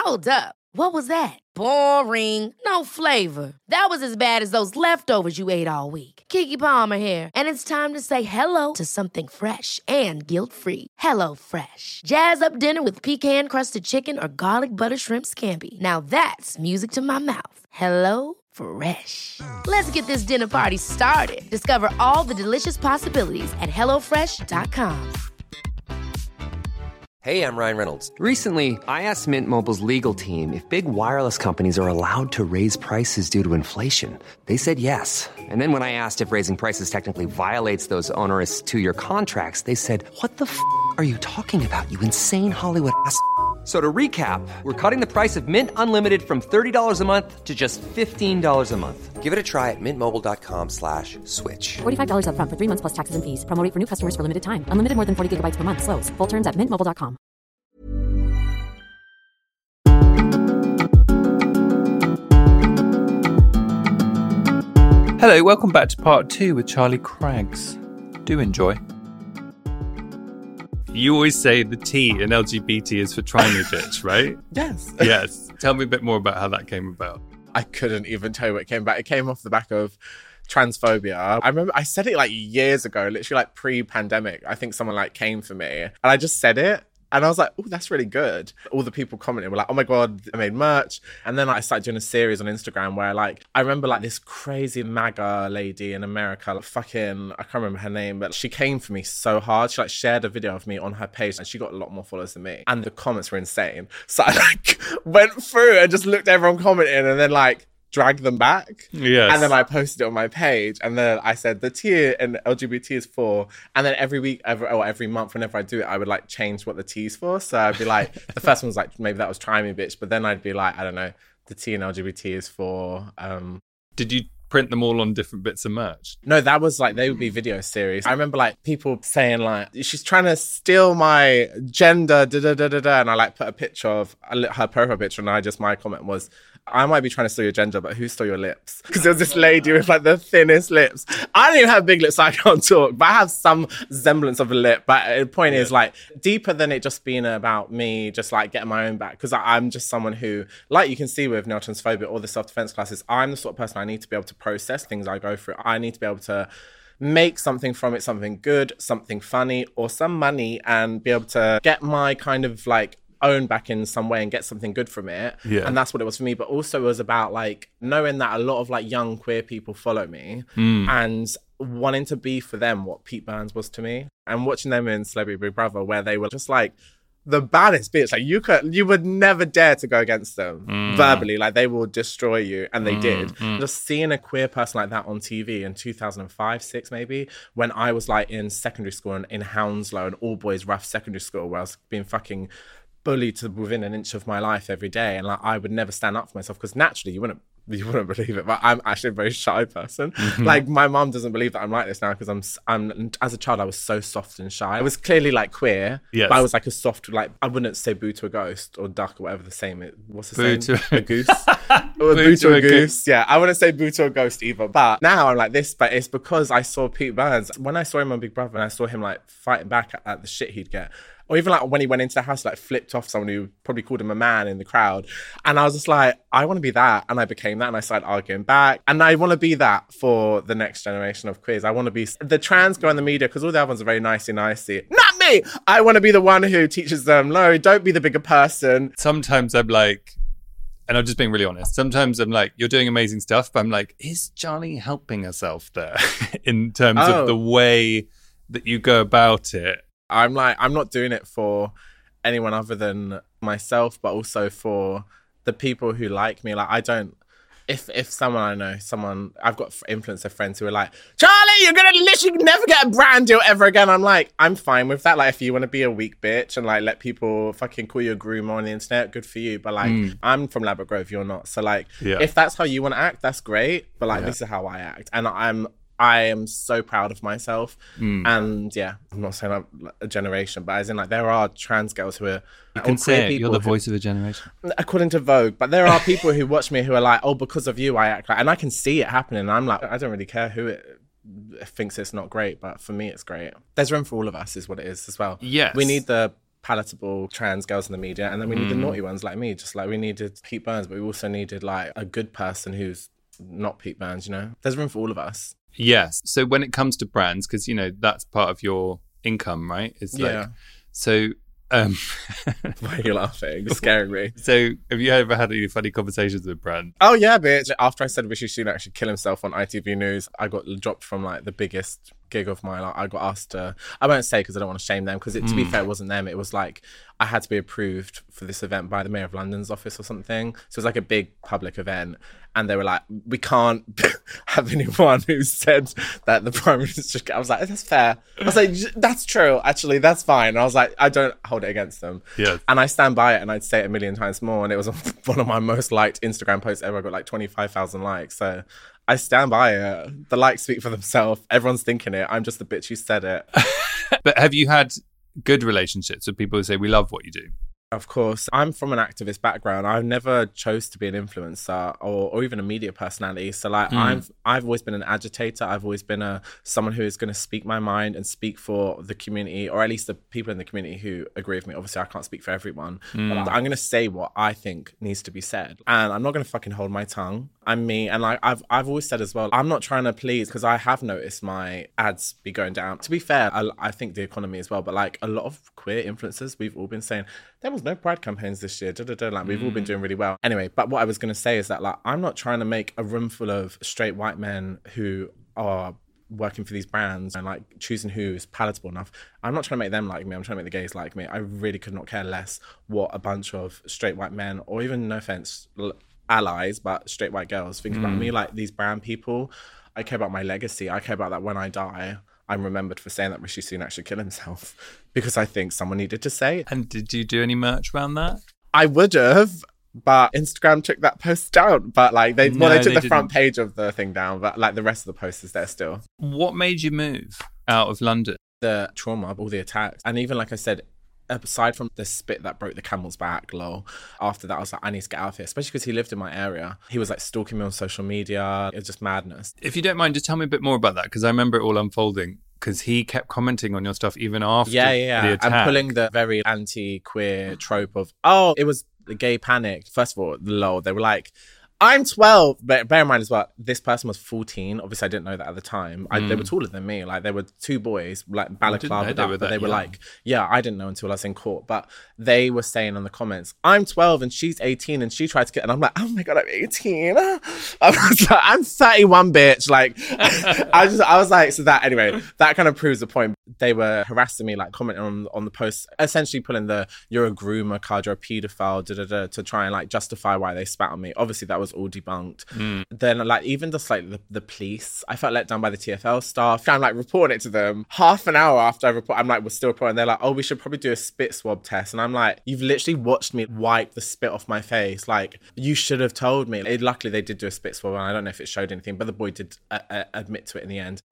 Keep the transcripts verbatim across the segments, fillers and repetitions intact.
Hold up. What was that? Boring. No flavor. That was as bad as those leftovers you ate all week. Keke Palmer here, and it's time to say hello to something fresh and guilt-free. Hello Fresh. Jazz up dinner with pecan-crusted chicken or garlic butter shrimp scampi. Now that's music to my mouth. Hello Fresh. Let's get this dinner party started. Discover all the delicious possibilities at hello fresh dot com. Hey, I'm Ryan Reynolds. Recently, I asked Mint Mobile's legal team if big wireless companies are allowed to raise prices due to inflation. They said yes. And then when I asked if raising prices technically violates those onerous two-year contracts, they said, what the f*** are you talking about, you insane Hollywood ass f- So to recap, we're cutting the price of Mint Unlimited from thirty dollars a month to just fifteen dollars a month. Give it a try at mintmobile.com slash switch. forty-five dollars up front for three months plus taxes and fees. Promo rate for new customers for limited time. Unlimited more than forty gigabytes per month. Slows full terms at mint mobile dot com. Hello, welcome back to part two with Charlie Craggs. Do enjoy. You always say the T in L G B T is for try me bitch, right? Yes. Yes. Tell me a bit more about how that came about. I couldn't even tell you what it came back. It came off the back of transphobia. I remember I said it like years ago, literally like pre-pandemic. I think someone like came for me and I just said it. And I was like, oh, that's really good. All the people commenting were like, oh my God, I made merch. And then I started doing a series on Instagram where like, I remember like this crazy MAGA lady in America, like fucking, I can't remember her name, but she came for me so hard. She like shared a video of me on her page and she got a lot more followers than me. And the comments were insane. So I like went through and just looked at everyone commenting and then like, drag them back. Yes. And then I posted it on my page and then I said the T in L G B T is for, and then every week every, or every month whenever I do it I would like change what the T is for. So I'd be like, the first one was like maybe that was try me bitch, but then I'd be like, I don't know, the T in L G B T is for um Did you print them all on different bits of merch? No, that was like, they would be video series. I remember like people saying like, she's trying to steal my gender, da da da da da, and I like put a picture of her profile picture and I just, my comment was, I might be trying to steal your gender, but who stole your lips? Because there was this lady with like the thinnest lips. I don't even have big lips, so I can't talk, but I have some semblance of a lip. But the point yeah. is like deeper than it just being about me just like getting my own back. Because I'm just someone who, like you can see with no transphobia or the self-defense classes, I'm the sort of person I need to be able to process things I go through. I need to be able to make something from it, something good, something funny, or some money, and be able to get my kind of like own back in some way and get something good from it. Yeah. And that's what it was for me. But also it was about like knowing that a lot of like young queer people follow me mm. and wanting to be for them what Pete Burns was to me, and watching them in Celebrity Big Brother where they were just like the baddest bitch. Like you could, you would never dare to go against them mm. verbally. Like they will destroy you, and they mm. did. Mm. Just seeing a queer person like that on T V in two thousand five, six maybe, when I was like in secondary school and in Hounslow, an all boys rough secondary school where I was being fucking bullied to within an inch of my life every day, and like I would never stand up for myself because naturally you wouldn't you wouldn't believe it, but I'm actually a very shy person. Mm-hmm. Like my mom doesn't believe that I'm like this now because I'm I'm as a child I was so soft and shy. I was clearly like queer, yes. but I was like a soft, like I wouldn't say boo to a ghost or duck or whatever the same is. What's the boo same? To a goose. Boo, boo to, to a goose. goose. Yeah, I wouldn't say boo to a ghost either. But now I'm like this, but it's because I saw Pete Burns. When I saw him on Big Brother and I saw him like fighting back at, at the shit he'd get. Or even like when he went into the house, like flipped off someone who probably called him a man in the crowd. And I was just like, I want to be that. And I became that. And I started arguing back. And I want to be that for the next generation of queers. I want to be the trans guy in the media, because all the other ones are very nicey-nicey. Not me! I want to be the one who teaches them, no, don't be the bigger person. Sometimes I'm like, and I'm just being really honest, sometimes I'm like, you're doing amazing stuff. But I'm like, is Charlie helping herself there in terms oh. of the way that you go about it? I'm like, I'm not doing it for anyone other than myself, but also for the people who like me. Like, I don't, if if someone I know, someone, I've got influencer friends who are like, Charlie, you're going to literally never get a brand deal ever again. I'm like, I'm fine with that. Like, if you want to be a weak bitch and like let people fucking call you a groomer on the internet, good for you. But like, mm. I'm from Ladbroke Grove, you're not. So like, yeah. if that's how you want to act, that's great. But like, yeah. this is how I act. And I'm, I am so proud of myself. Mm. And yeah, I'm not saying I'm a generation, but as in like there are trans girls who are you can say it, you're the voice who, of a generation according to Vogue, but there are people who watch me who are like, oh, because of you I act like, and I can see it happening, and I'm like, I don't really care who it thinks it's not great, but for me it's great. There's room for all of us is what it is as well. Yes, we need the palatable trans girls in the media, and then we need mm. the naughty ones like me. Just like we needed Pete Burns, but we also needed like a good person who's not Pete Burns, you know? There's room for all of us. Yes. So when it comes to brands, because, you know, that's part of your income, right? It's like, yeah. So... Um, Why are you laughing? It's scaring me. So, have you ever had any funny conversations with brands? Oh, yeah, bitch. After I said Rishi Sunak should kill himself on I T V News, I got dropped from like the biggest gig of my life. I got asked to, I won't say because I don't want to shame them, because to mm. be fair, it wasn't them. It was like I had to be approved for this event by the Mayor of London's office or something. So it was like a big public event. And they were like, we can't have anyone who said that the Prime Minister... I was like, that's fair. I was like, that's true. Actually, that's fine. And I was like, I don't hold it against them. Yes. And I stand by it, and I'd say it a million times more. And it was one of my most liked Instagram posts ever. I got like twenty-five thousand likes. So I stand by it. The likes speak for themselves. Everyone's thinking it. I'm just the bitch who said it. But have you had good relationships with people who say, we love what you do? Of course. I'm from an activist background. I've never chose to be an influencer or, or even a media personality. So like mm. I've I've always been an agitator. I've always been a someone who is going to speak my mind and speak for the community, or at least the people in the community who agree with me. Obviously, I can't speak for everyone. Mm. But I'm going to say what I think needs to be said. And I'm not going to fucking hold my tongue. I'm me. And like I've I've always said as well, I'm not trying to please, because I have noticed my ads be going down. To be fair, I, I think the economy as well, but like a lot of queer influencers, we've all been saying, there was no pride campaigns this year. Da, da, da. Like we've mm. all been doing really well. Anyway, but what I was going to say is that like I'm not trying to make a room full of straight white men who are working for these brands and like choosing who is palatable enough. I'm not trying to make them like me. I'm trying to make the gays like me. I really could not care less what a bunch of straight white men, or even, no offense, allies, but straight white girls think mm. about me. Like these brown people, I care about my legacy. I care about that when I die, I'm remembered for saying that Rishi Sunak should kill himself, because I think someone needed to say it. And did you do any merch around that? I would have, but Instagram took that post down. But like they, no, well, they took they the didn't. front page of the thing down, but like the rest of the post is there still. What made you move out of London? The trauma of all the attacks, and even like I said, aside from the spit that broke the camel's back, lol, after that I was like, I need to get out of here, especially because he lived in my area. He was like stalking me on social media. It was just madness. If you don't mind, just tell me a bit more about that, because I remember it all unfolding, because he kept commenting on your stuff even after yeah, yeah, the yeah. attack. I'm pulling the very anti-queer trope of, oh, it was the gay panic. First of all, lol, they were like, I'm twelve, but bear in mind as well, this person was fourteen. Obviously, I didn't know that at the time. I, mm. They were taller than me. Like, there were two boys, like balaclava, they were, but they were young. like, yeah, I didn't know until I was in court. But they were saying in the comments, I'm twelve and she's eighteen and she tried to get, and I'm like, oh my God, I'm eighteen. I was like, I'm thirty-one, bitch. Like, I just, I was like, so that, anyway, that kind of proves the point. They were harassing me, like commenting on, on the post, essentially pulling the, you're a groomer card, you're a paedophile, da, da, da, to try and like justify why they spat on me. Obviously, that was all debunked. Mm. Then like even just like the, the police, I felt let down by the T F L staff. I'm like reporting it to them. Half an hour after I report, I'm like, we're still reporting. They're like, oh, we should probably do a spit swab test. And I'm like, you've literally watched me wipe the spit off my face. Like, you should have told me. It, luckily, they did do a spit swab, and I don't know if it showed anything, but the boy did uh, uh, admit to it in the end.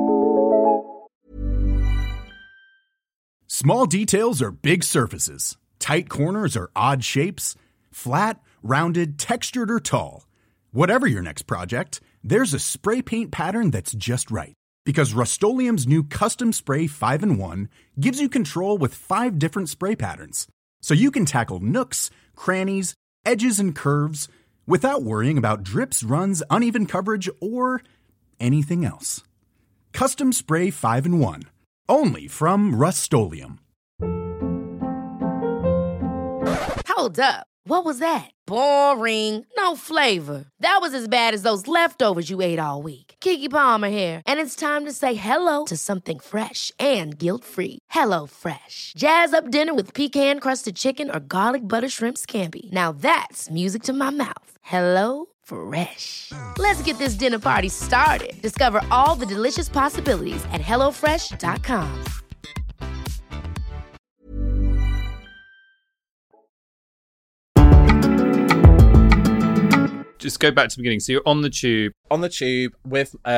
Small details are big surfaces. Tight corners are odd shapes. Flat, rounded, textured, or tall. Whatever your next project, there's a spray paint pattern that's just right. Because Rust-Oleum's new Custom Spray five in one gives you control with five different spray patterns. So you can tackle nooks, crannies, edges, and curves without worrying about drips, runs, uneven coverage, or anything else. Custom Spray five in one. Only from Rust-Oleum. Hold up. What was that? Boring. No flavor. That was as bad as those leftovers you ate all week. Keke Palmer here. And it's time to say hello to something fresh and guilt-free. Hello Fresh. Jazz up dinner with pecan-crusted chicken or garlic butter shrimp scampi. Now that's music to my mouth. Hello Fresh. Let's get this dinner party started. Discover all the delicious possibilities at hello fresh dot com. Just go back to the beginning. So you're on the tube. On the tube with uh,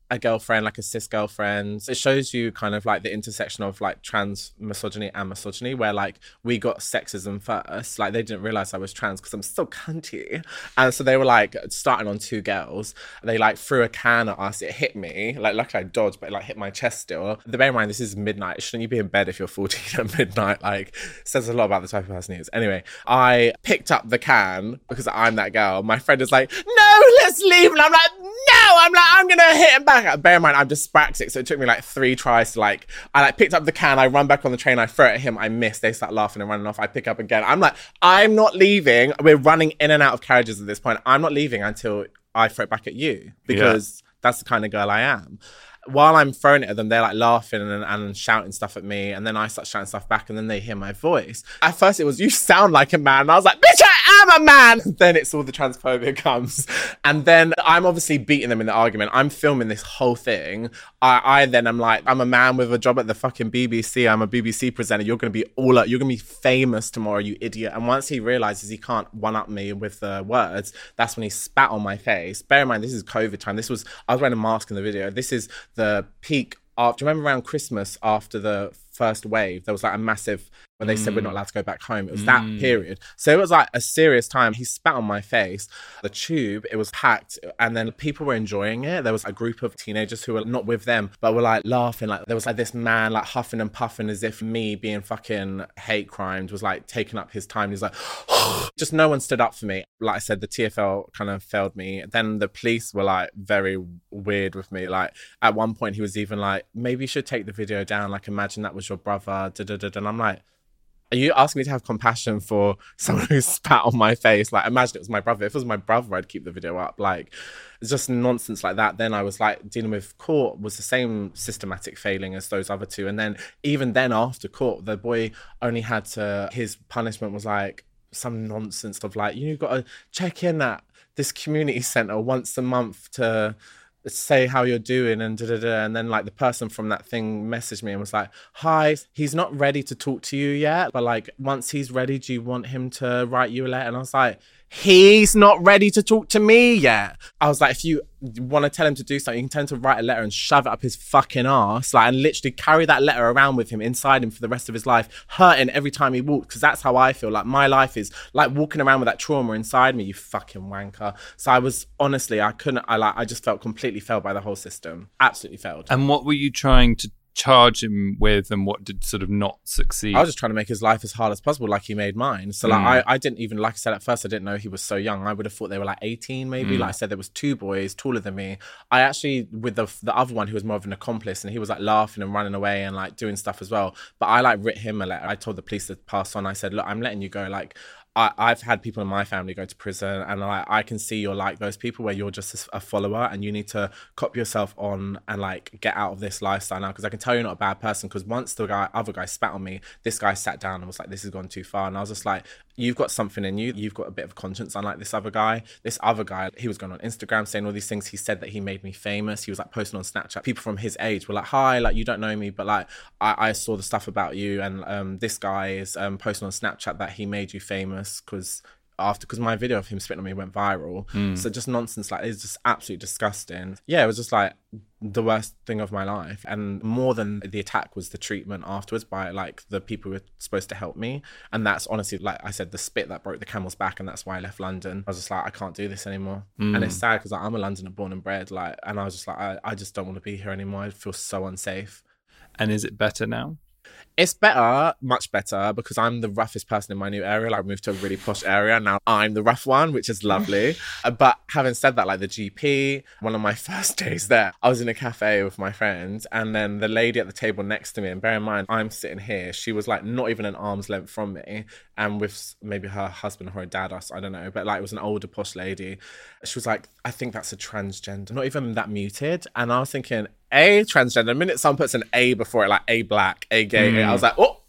a girlfriend, like a cis girlfriend. It shows you kind of like the intersection of like trans misogyny and misogyny, where like we got sexism first. Like they didn't realize I was trans because I'm so cunty. And so they were like starting on two girls. They like threw a can at us. It hit me. Like luckily I dodged, but it like hit my chest still. The bear in mind, this is midnight. Shouldn't you be in bed if you're fourteen at midnight? Like says a lot about the type of person he is. Anyway, I picked up the can because I'm that girl. My friend is like, no, let's leave. And I'm like, no, I'm like, I'm gonna hit him back. Bear in mind, I'm dyspraxic, so it took me like three tries to like, I like picked up the can, I run back on the train, I throw it at him, I miss, they start laughing and running off, I pick up again. I'm like, I'm not leaving. We're running in and out of carriages at this point. I'm not leaving until I throw it back at you, because yeah. that's the kind of girl I am. While I'm throwing it at them, they're like laughing and, and shouting stuff at me. And then I start shouting stuff back and then they hear my voice. At first it was, you sound like a man. And I was like, bitch, I am a man. Then it's all the transphobia comes. And then I'm obviously beating them in the argument. I'm filming this whole thing. I, I then am like, I'm a man with a job at the fucking B B C. I'm a B B C presenter. You're going to be all up. You're going to be famous tomorrow, you idiot. And once he realizes he can't one-up me with the words, that's when he spat on my face. Bear in mind, this is COVID time. This was, I was wearing a mask in the video. This is the peak after, remember around Christmas after the first wave, there was like a massive, when they mm. said we're not allowed to go back home. It was mm. that period. So it was like a serious time. He spat on my face. The tube, it was packed and then people were enjoying it. There was a group of teenagers who were not with them, but were like laughing. Like there was like this man like huffing and puffing as if me being fucking hate crimed was like taking up his time. He's like, just no one stood up for me. Like I said, the T F L kind of failed me. Then the police were like very weird with me. Like at one point he was even like, maybe you should take the video down. Like imagine that was your brother. Da, da, da. And I'm like, are you asking me to have compassion for someone who spat on my face? Like, imagine it was my brother. If it was my brother, I'd keep the video up. Like, it's just nonsense like that. Then I was like, dealing with court was the same systematic failing as those other two. And then even then after court, the boy only had to, his punishment was like some nonsense of like, you've got to check in at this community centre once a month to say how you're doing and da da da. And then like the person from that thing messaged me and was like, hi, he's not ready to talk to you yet, but like once he's ready, do you want him to write you a letter? And I was like, he's not ready to talk to me yet. I was like, if you want to tell him to do something, you can tell him to write a letter and shove it up his fucking ass, like, and literally carry that letter around with him inside him for the rest of his life, hurting every time he walks, because that's how I feel. Like my life is like walking around with that trauma inside me, you fucking wanker. So I was honestly, I couldn't, I like, I just felt completely failed by the whole system. Absolutely failed. And what were you trying to charge him with, and what did sort of not succeed? I was just trying to make his life as hard as possible, like he made mine. So like mm. I, I didn't even, like I said at first, I didn't know he was so young. I would have thought they were like eighteen maybe. Mm. Like I said, there was two boys taller than me. I actually, with the the other one who was more of an accomplice, and he was like laughing and running away and like doing stuff as well. But I like writ him a letter. I told the police to pass on. I said, look, I'm letting you go. Like I, I've had people in my family go to prison, and I, I can see you're like those people where you're just a follower and you need to cop yourself on and like get out of this lifestyle now, because I can tell you're not a bad person. Because once the guy, other guy spat on me, this guy sat down and was like, this has gone too far. And I was just like, you've got something in you. You've got a bit of conscience, unlike this other guy. This other guy, he was going on Instagram saying all these things. He said that he made me famous. He was like posting on Snapchat. People from his age were like, hi, like you don't know me, but like I, I saw the stuff about you. And um, this guy is um, posting on Snapchat that he made you famous because after, because my video of him spitting on me went viral. Mm. So just nonsense, like it's just absolutely disgusting. Yeah, it was just like the worst thing of my life. And more than the attack was the treatment afterwards by like the people who were supposed to help me. And that's honestly, like I said, the spit that broke the camel's back, and that's why I left London. I was just like, I can't do this anymore. Mm. And it's sad because like, I'm a Londoner born and bred, like, and I was just like, I, I just don't want to be here anymore. I feel so unsafe. And is it better now? It's better, much better, because I'm the roughest person in my new area. Like, I moved to a really posh area. Now I'm the rough one, which is lovely. uh, but having said that, like the G P, one of my first days there, I was in a cafe with my friends, and then the lady at the table next to me, and bear in mind, I'm sitting here, she was like not even an arm's length from me, and with maybe her husband or her dad, or I don't know, but like it was an older posh lady. She was like, I think that's a transgender, not even that muted. And I was thinking, A, transgender. The minute someone puts an A before it, like A black, A gay, mm. I was like, oh,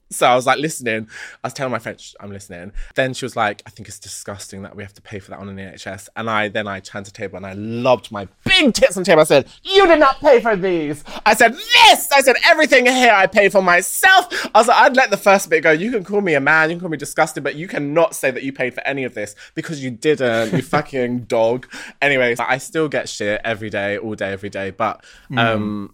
So I was like listening. I was telling my friend, I'm listening. Then she was like, I think it's disgusting that we have to pay for that on an N H S. And I then I turned to the table and I lobbed my big tits on the table. I said, you did not pay for these. I said, this. I said, everything here I paid for myself. I was like, I'd let the first bit go. You can call me a man. You can call me disgusting, but you cannot say that you paid for any of this because you didn't, you fucking dog. Anyways, I still get shit every day, all day, every day. But, um... Mm.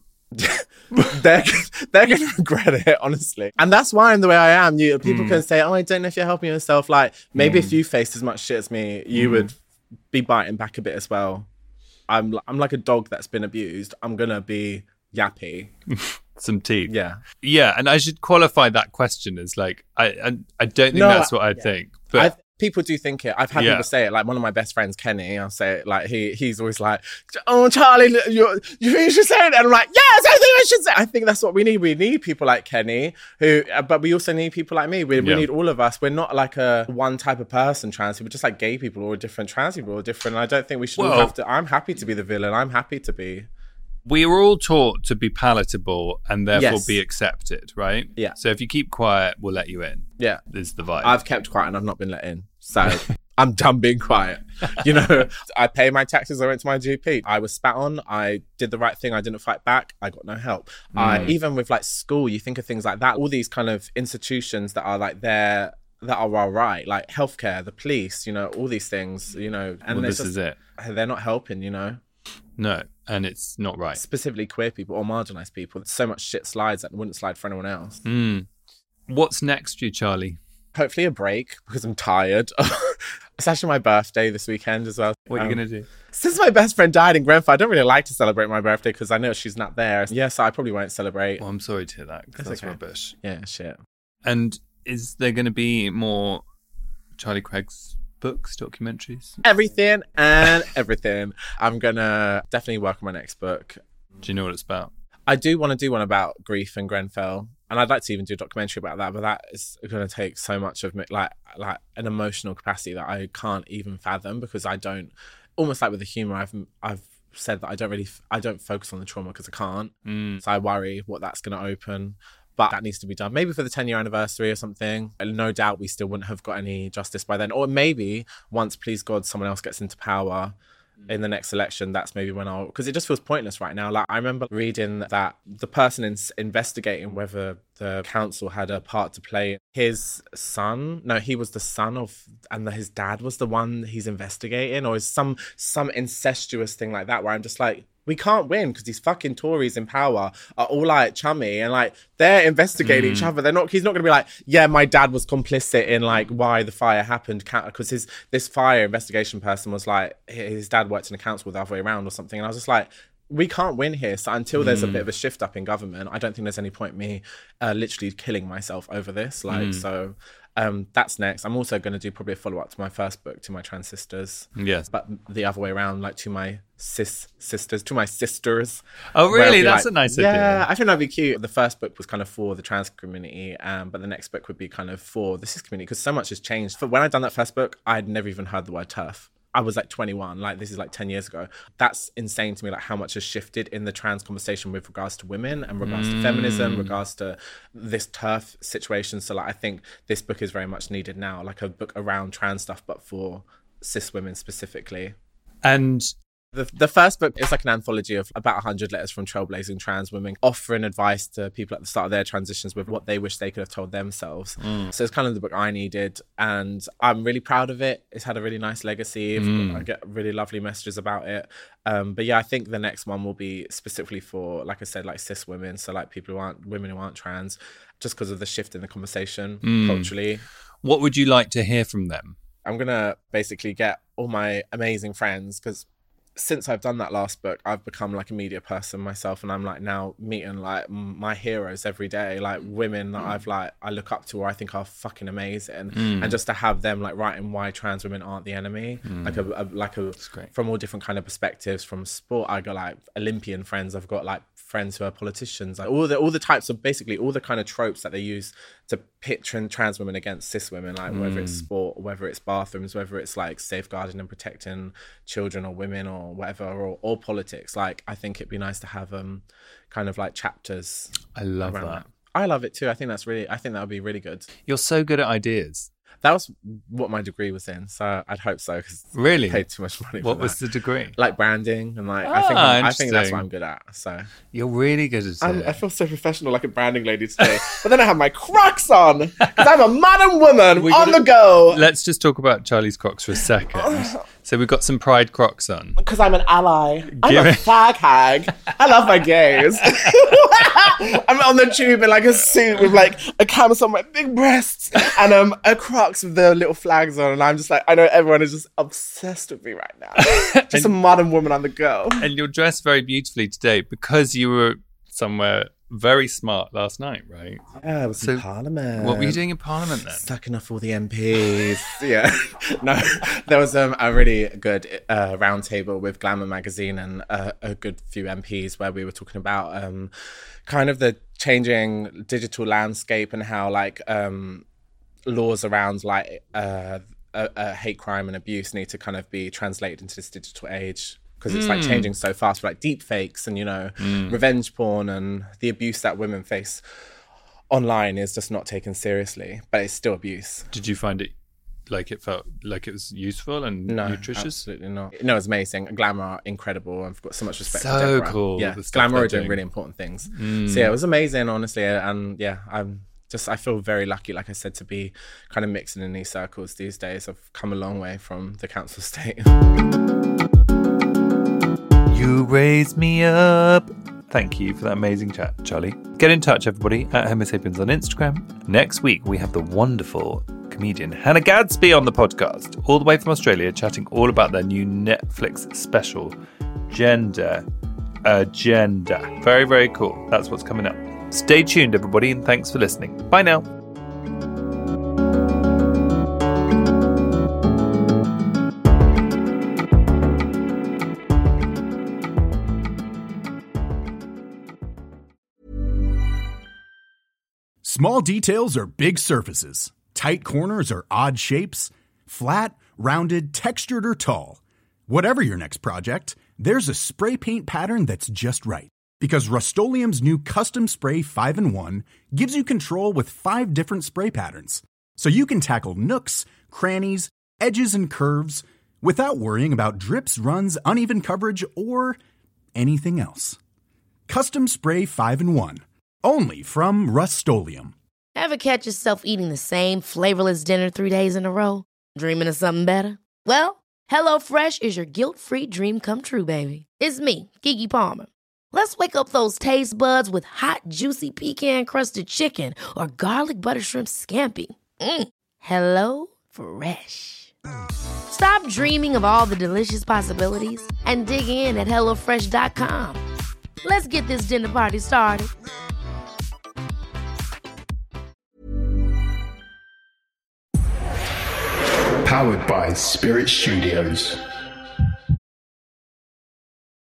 they're they're gonna regret it, honestly, and that's why I'm the way I am. You people mm. can say, "Oh, I don't know if you're helping yourself." Like maybe mm. if you faced as much shit as me, you mm. would be biting back a bit as well. I'm I'm like a dog that's been abused. I'm gonna be yappy. Some teeth. Yeah, yeah, and I should qualify that question as like I I, I don't think no, that's what I yeah. think, but. I've, People do think it. I've had yeah. people say it. Like one of my best friends, Kenny, I'll say it. Like he, he's always like, "Oh, Charlie, you, you think you should say it?" And I'm like, "Yes, I think I should say it." I think that's what we need. We need people like Kenny, who, but we also need people like me. We, we yeah. need all of us. We're not like a one type of person. Trans people, just like gay people or different trans people or different. I don't think we should well, all have to. I'm happy to be the villain. I'm happy to be. We were all taught to be palatable and therefore yes. be accepted, right? Yeah. So if you keep quiet, we'll let you in. Yeah. Is the vibe. I've kept quiet and I've not been let in. So I'm done being quiet. You know, I pay my taxes. I went to my G P. I was spat on. I did the right thing. I didn't fight back. I got no help. Mm. I, even with like school, you think of things like that. All these kind of institutions that are like there that are all right, like healthcare, the police, you know, all these things, you know. And well, this just, is it. They're not helping, you know. No, and it's not right. Specifically queer people or marginalised people. So much shit slides that wouldn't slide for anyone else. Mm. What's next for you, Charlie? Hopefully a break because I'm tired. It's actually my birthday this weekend as well. What are um, you going to do? Since my best friend died in Grenfell, I don't really like to celebrate my birthday because I know she's not there. Yes, so I probably won't celebrate. Well, I'm sorry to hear that because that's, that's okay. rubbish. Yeah, shit. And is there going to be more Charlie Craig's books, documentaries? Everything and everything. I'm going to definitely work on my next book. Do you know what it's about? I do want to do one about grief in Grenfell. And I'd like to even do a documentary about that, but that is going to take so much of me, like like an emotional capacity that I can't even fathom because I don't, almost like with the humour, I've I've said that I don't really, I don't focus on the trauma because I can't. Mm. So I worry what that's going to open. But that needs to be done. Maybe for the ten-year anniversary or something. And no doubt we still wouldn't have got any justice by then. Or maybe once, please God, someone else gets into power in the next election, that's maybe when I'll... Because it just feels pointless right now. Like, I remember reading that the person in, investigating whether the council had a part to play, his son... No, he was the son of... And the, his dad was the one he's investigating, or is some some incestuous thing like that, where I'm just like... We can't win because these fucking Tories in power are all like chummy and like they're investigating mm. each other. They're not. He's not going to be like, yeah, my dad was complicit in like why the fire happened because his this fire investigation person was like his dad worked in a council the other way around or something. And I was just like, we can't win here. So until there's mm. a bit of a shift up in government, I don't think there's any point me uh, literally killing myself over this. Like mm. so. Um, that's next. I'm also going to do probably a follow-up to my first book, to my trans sisters. Yes. But the other way around, like to my cis sisters, to my sisters. Oh, really? That's like, a nice yeah, idea. Yeah, I think that'd be cute. The first book was kind of for the trans community, um, but the next book would be kind of for the cis community because so much has changed. For when I'd done that first book, I'd never even heard the word TERF. I was like twenty-one, like this is like ten years ago. That's insane to me, like how much has shifted in the trans conversation with regards to women and regards mm. to feminism, regards to this TERF situation. So like I think this book is very much needed now, like a book around trans stuff, but for cis women specifically. And The, the first book is like an anthology of about one hundred letters from trailblazing trans women, offering advice to people at the start of their transitions with what they wish they could have told themselves. Mm. So it's kind of the book I needed, and I'm really proud of it. It's had a really nice legacy. Mm. I get really lovely messages about it. Um, but yeah, I think the next one will be specifically for, like I said, like cis women. So like people who aren't, women who aren't trans, just because of the shift in the conversation mm. culturally. What would you like to hear from them? I'm going to basically get all my amazing friends, because since I've done that last book, I've become like a media person myself, and I'm like now meeting like my heroes every day, like women that mm. I've like I look up to or I think are fucking amazing, mm. and just to have them like writing why trans women aren't the enemy, mm. like a, a like a from all different kind of perspectives. From sport, I got like Olympian friends, I've got like friends who are politicians, like all the all the types of basically all the kind of tropes that they use to pit trans women against cis women, like mm. whether it's sport, whether it's bathrooms, whether it's like safeguarding and protecting children or women or whatever, or, or politics. Like I think it'd be nice to have um kind of like chapters. I love that. that. I love it too. I think that's really, I think that would be really good. You're so good at ideas. That was what my degree was in, so I'd hope so. Cause really? I paid too much money. What for was that. the degree? Like branding and like Ah, I think I'm, I think that's interesting. what I'm good at. So You're really good at I'm, it. I feel so professional, like a branding lady today. But then I have my Crocs on because I'm a modern woman We on gotta- the go. Let's just talk about Charlie's Crocs for a second. So we've got some Pride Crocs on. Because I'm an ally. I'm Give a it- fag hag. I love my gays. I'm on the tube in like a suit with like a canvas on my big breasts and um a Crocs with the little flags on, and I'm just like, I know everyone is just obsessed with me right now. Just a modern woman on the go. And you're dressed very beautifully today because you were somewhere very smart last night, right? Yeah, I was So in Parliament. What were you doing in Parliament then? Sucking off all the M Ps. Yeah. No, there was um, a really good uh, round table with Glamour magazine and uh, a good few M Ps where we were talking about um, kind of the changing digital landscape and how like um, laws around like uh, uh, uh, hate crime and abuse need to kind of be translated into this digital age. Because it's like changing so fast, like deep fakes and, you know, mm. revenge porn and the abuse that women face online is just not taken seriously, but it's still abuse. Did you find it like it felt like it was useful and no, nutritious? Absolutely not. No, it's amazing. Glamour are incredible. I've got so much respect so for Deborah. cool. Yeah, the stuff Glamour they're are doing doing really important things. Mm. So yeah, it was amazing, honestly. And yeah, I'm just, I feel very lucky, like I said, to be kind of mixing in these circles these days. I've come a long way from the council estate. You raised me up. Thank you for that amazing chat, Charlie. Get in touch, everybody, at Homo Sapiens on Instagram. Next week, we have the wonderful comedian Hannah Gadsby on the podcast, all the way from Australia, chatting all about their new Netflix special, Gender Agenda. Very, very cool. That's what's coming up. Stay tuned, everybody, and thanks for listening. Bye now. Small details are big surfaces. Tight corners are odd shapes. Flat, rounded, textured, or tall. Whatever your next project, there's a spray paint pattern that's just right. Because Rust-Oleum's new Custom Spray five in one gives you control with five different spray patterns. So you can tackle nooks, crannies, edges, and curves without worrying about drips, runs, uneven coverage, or anything else. Custom Spray five in one. Only from Rust-Oleum. Ever catch yourself eating the same flavorless dinner three days in a row? Dreaming of something better? Well, HelloFresh is your guilt-free dream come true, baby. It's me, Keke Palmer. Let's wake up those taste buds with hot, juicy pecan-crusted chicken or garlic butter shrimp scampi. Mm. Hello Fresh. Stop dreaming of all the delicious possibilities and dig in at hello fresh dot com. Let's get this dinner party started. Powered by Spirit Studios.